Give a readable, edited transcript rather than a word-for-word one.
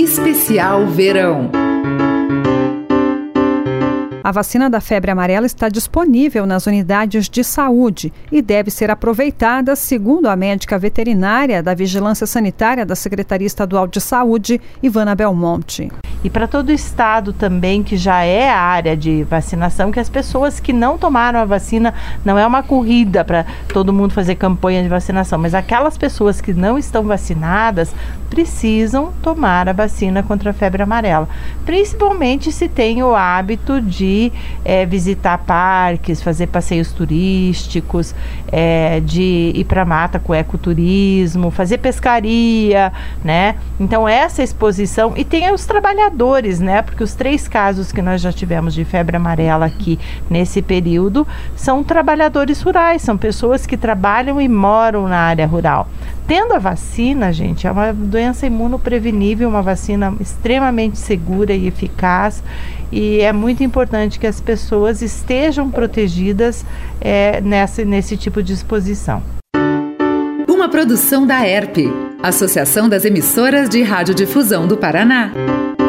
Especial Verão. A vacina da febre amarela está disponível nas unidades de saúde e deve ser aproveitada, segundo a médica veterinária da Vigilância Sanitária da Secretaria Estadual de Saúde, Ivana Belmonte. E para todo o estado também, que já é a área de vacinação, que as pessoas que não tomaram a vacina, não é uma corrida para todo mundo fazer campanha de vacinação, mas aquelas pessoas que não estão vacinadas precisam tomar a vacina contra a febre amarela, principalmente se tem o hábito de visitar parques, fazer passeios turísticos, de ir para mata com ecoturismo, fazer pescaria, né? Então essa exposição, e tem os trabalhadores, né? Porque os 3 casos que nós já tivemos de febre amarela aqui nesse período são trabalhadores rurais, são pessoas que trabalham e moram na área rural. Tendo a vacina, gente, é uma doença imunoprevenível, uma vacina extremamente segura e eficaz, e é muito importante que as pessoas estejam protegidas nesse tipo de exposição. Uma produção da ERP, Associação das Emissoras de Radiodifusão do Paraná.